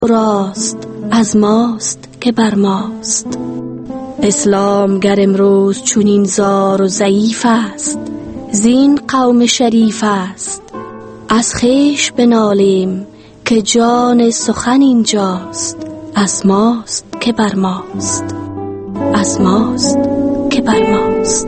راست از ماست که بر ماست. اسلام گر امروز چونین زار و ضعیف است، زین قوم شریف است. از خویش بنالیم که جان سخن اینجاست، از ماست که بر ماست، از ماست که بر ماست.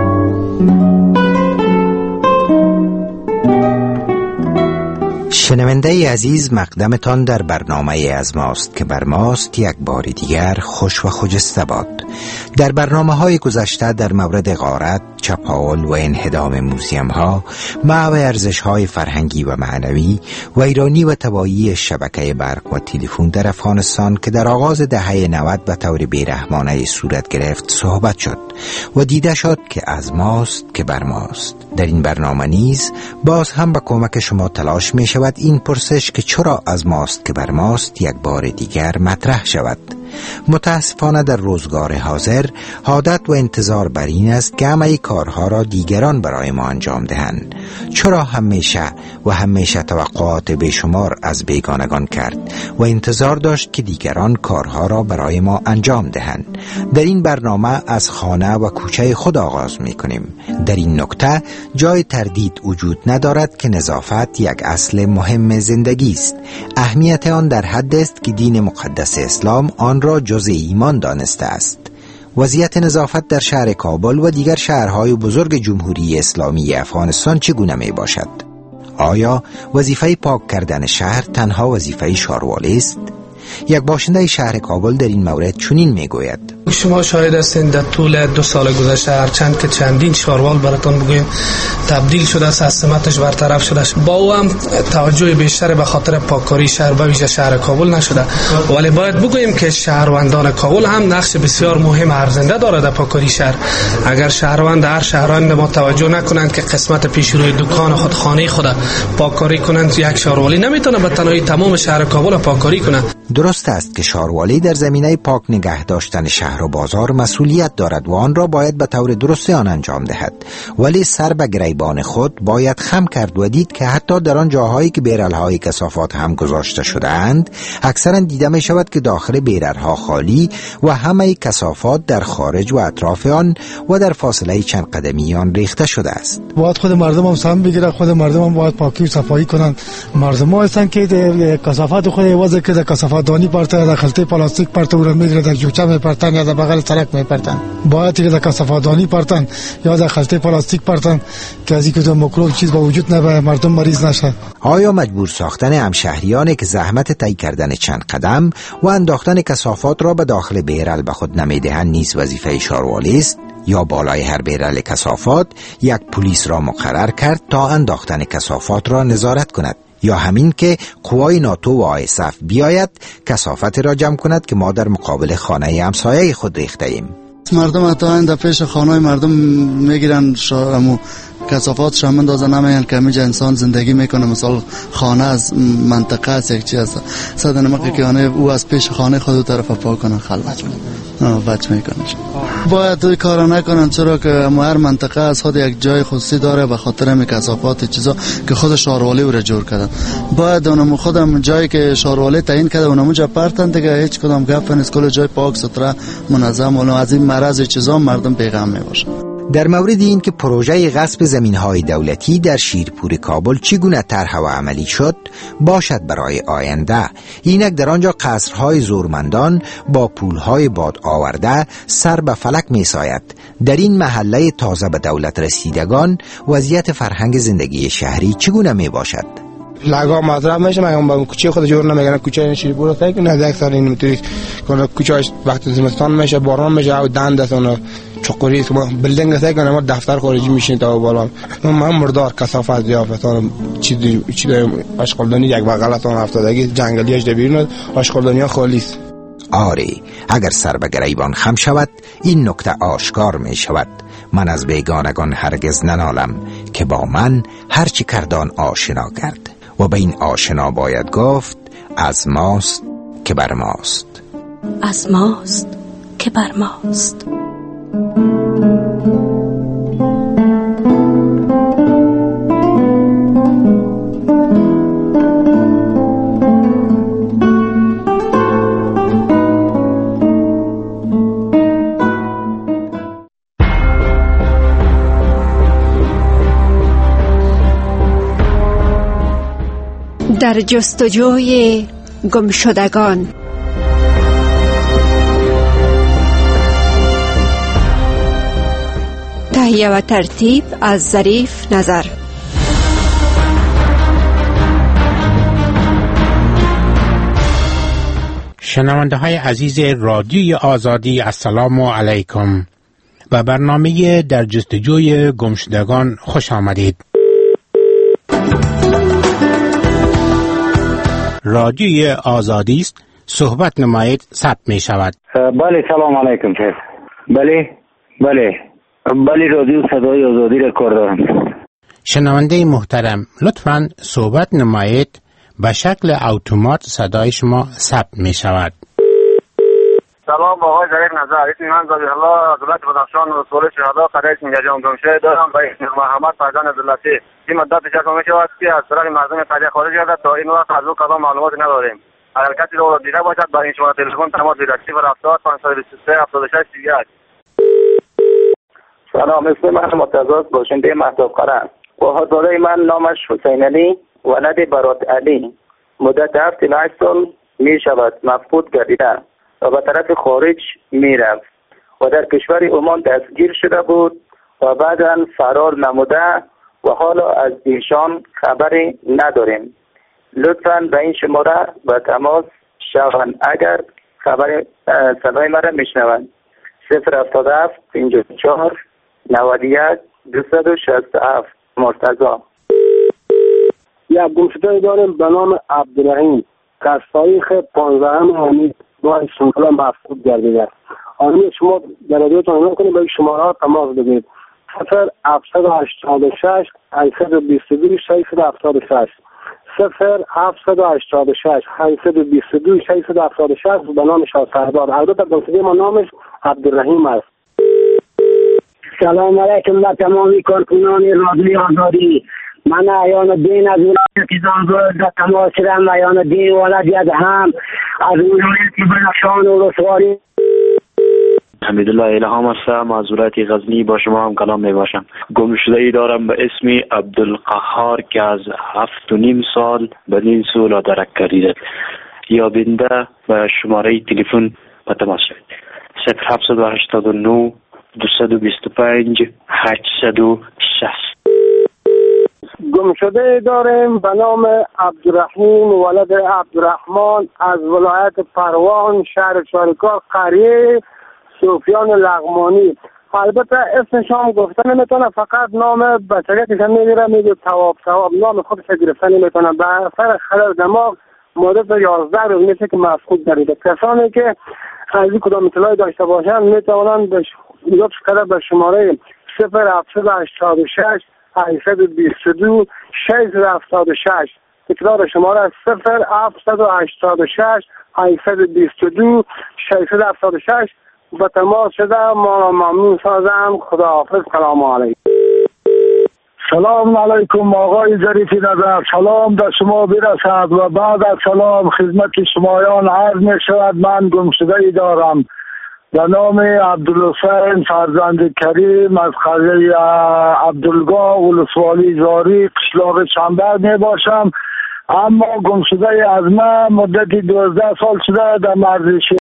شنونده عزیز، مقدمتان در برنامه از ماست که بر ماست یک بار دیگر خوش و خجسته باد. در برنامه‌های گذشته در مورد غارت، چپاول و انهدام موزیم ها، محو ارزش‌های فرهنگی و معنوی، ویرانی و تباهی شبکه برق و تلفن در افغانستان که در آغاز دهه 90 به طور بیرحمانه صورت گرفت صحبت شد و دیده شد که از ماست که بر ماست. در این برنامه نیز باز هم با کمک شما تلاش می شود این پرسش که چرا از ماست که بر ماست یک بار دیگر مطرح شود. متاسفانه در روزگار حاضر عادت و انتظار بر این است که همه کارها را دیگران برای ما انجام دهند. چرا همیشه توقعات بیشمار از بیگانگان کرد و انتظار داشت که دیگران کارها را برای ما انجام دهند. در این برنامه از خانه و کوچه خود آغاز می کنیم. در این نکته جای تردید وجود ندارد که نظافت یک اصل مهم زندگی است. اهمیت آن در حد است که دین مقدس اسلام آن را جزء ایمان دانسته است. وضعیت نظافت در شهر کابل و دیگر شهرهای بزرگ جمهوری اسلامی افغانستان چگونه می باشد؟ آیا وظیفه پاک کردن شهر تنها وظیفه شاروالی است؟ یک باشنده شهر کابل در این مورد چنین می گوید: شما شاهد هستین در طول 2 سال گذشته هرچند که چندین شاروال براتون بگویم تبدیل شده است، از سمتش برطرف شده است، با او هم توجه بیشتر به خاطر پاککاری شهر به ویژه شهر کابل نشده. ولی باید بگوییم که شهروندان کابل هم نقش بسیار مهم ارزنده دارد در پاککاری شهر. اگر شهروند هر شهروند ما توجه نکنند که قسمت پیش روی دکان خود، خانه خود پاککاری کنند، یک شاروالی نمیتونه به تنهایی تمام شهر کابل پاککاری کنه. درست است که شاروالی در زمینه پاک نگه داشتن شهر و بازار مسئولیت دارد و آن را باید به طور درست آن انجام دهد، ولی سر به گریبان خود باید خم کرد و دید که حتی در آن جاهایی که بیرل‌های کثافات هم گذاشته شده اند، اکثرا دیده می شود که داخل بیرل‌ها خالی و همه کثافات در خارج و اطراف آن و در فاصله چند قدمی آن ریخته شده است. باید خود مردم هم سهم بگیره، خود مردم هم باید پاکی و صفایی کنند. مردم ها هستند که کثافات خود وضع که در کثافات دانی پرته، در خلطه پلاستیک پرته و میگیره، در جوچه میپرتن یا در بغل سرک میپرتن. باید که در کثافات دانی پرتن یا در خلطه پلاستیک پرتن که از اینکه میکروب چیز با وجود نبره، مردم مریض نشه. آیا مجبور ساختن همشهریانی که زحمت طی کردن چند قدم و انداختن کثافات را به داخل بیرل به خود نمیدهند نیز وظیفه شاروالی است؟ یا بالای هر بیرل کثافات یک پلیس را مقرر کرد تا انداختن کثافات را نظارت کند؟ یا همین که قوای ناتو و آیسف بیاید کثافت را جمع کند که ما در مقابل خانه همسایه خود ریخته ایم؟ مردم حتی در پیش خانه مردم میگیرن کثافات شامل دازه نمیان که همیجا انسان زندگی میکنه. مثلا خانه از منطقه است، یک چیز است صد نمک که او از پیش خانه خود طرف پاک کنن، خلوت بچ میکنه. باید توی کارا نکنن، چرا که هر منطقه از خود یک جای خصوصی داره به خاطر همین کثافات چیزا که خود شاروالی رو جور کردن. باید اونم خودم جایی که شاروالی تعیین کرده اونم جا پرتن دیگه، هیچ کدام گپ نیست، کل جای پاک ستره منظم و از این مرض چیزا مردم پیغام میباشه. در مورد این که پروژه غصب زمین‌های دولتی در شیرپور کابل چگونه طرح و عملی شد باشد برای آینده، اینک در آنجا قصرهای زورمندان با پولهای باد آورده سر به فلک می‌ساید. در این محله تازه به دولت رسیدگان وضعیت فرهنگ زندگی شهری چگونه میباشد؟ لگا مطرح میشه، مگه با کوچه خود جور نمیگن، کوچه شیرپور است که نه یک سال این میتونی کنه، کوچه‌اش وقت زمستان میشه، باران میشه، او دند است اون چقوری است، بلدنگ است که ما دفتر خارجی میشین تا بالا من مردار کثافت زیافتان چی آشغالدانی یک بغلتون افتادگی جنگلیاش در بیرون، آشغالدانی‌ها خالی است. آره، اگر سر به گریبان خم شود این نکته آشکار می شود. من از بیگانگان هرگز ننالم که با من هرچی کردان آشنا کرد و به این آشنا باید گفت از ماست که بر ماست، از ماست که بر ماست. در جستجوی گمشدگان. تهیه و ترتیب از ظریف نظر. شنونده های عزیز رادیوی آزادی، السلام علیکم. به برنامه در جستجوی گمشدگان خوش آمدید. رادیوی آزادی است، صحبت نمایید، ثبت می شود. بله، سلام علیکم شیخ. بله رادیو صدای آزادی را کار دارم. شنونده محترم، لطفاً صحبت نمایید، به شکل اتومات صدای شما ثبت می شود. سلام آقای ظریف نظر، اسم من ذبیح الله از ولایت بدخشان، رسول شهدا قریه سینجان گمشده دارم و اسم محمد فرزند عبداللطیف. این مدت چند می شود که از طرف مردم قریه خارج گردد تا این وقت از او کدام معلومات نداریم. اگر کسی را دیده باشد با این شماره تلفن تماس گیرد. 070 523 76 38. سلام، اسم من مرتضی باشنده مهتاب قرن. وهاداره من نامش حسین علی ولد برات علی. مدت 7 تا 8 سال می شود مفقود گردیده و به طرف خارج می رفت و در کشور عمان دستگیر شده بود و بعدا فرار نموده و حالا از ایشان خبری نداریم. لطفاً به این شماره به تماس شوند اگر خبر صدای مرا میشنوند. 077 54 91 267. مرتضی. یک گمشده داریم به نام عبدالرحیم که از تاریخ 15 حمید ماه شمال مفقود گردیده. آنی شما در رادیوتون اعلام کنید به شماره ها تماس بگیرید. 0786 822 676 0786 822 676 به نام شاه سردار. البته گمشده ما نامش عبدالرحیم است. سلام علیکم به تمامی کارکنان رادیوی آزادی. من عیان الدین از ولایت زنگل در تماس شدم. عیان الدین ولد هم از ولایت بدخشان و رسوالی. حمیدالله الهام هستم از ولایت غزنی، با شما هم کلام می باشم. گمشده ای دارم به اسم عبدالقهار که از 7.5 سال بدین سو درک کردید. یا بنده به شماره تلفن به تماس شوید. 0789 225 860. گمشده داریم به نام عبدالرحیم ولد عبدالرحمن از ولایت پروان، شهر چاریکار، قریه سفیان لغمانی. البته اسمش هم گفته نمیتونه، فقط نام بچگیش هم میگه تواب. نام خودش گرفته نمیتونه. به اثر خلل دماغ مدت 11 روز میشه که مفقود گردیده. کسانی که از این کدام اطلاعی داشته باشن میتونن لطف کرده به شماره 0786 822 676. تکرار شماره 0786 822 676 به تماس شده. ما را ممنون سازم. خداحافظ. سلام علیکم. سلام علیکم آقای ظریف نظر. سلام در شما برسد و بعد از سلام خدمت شمایان عرض می شود. من گمشده ای دارم به نام عبدالحسین فرزند کریم از قریه عبدالگاه ولسوالی زاری قشلاق چنبر می باشم. اما گمشده از من مدتی 12 سال شده در مرز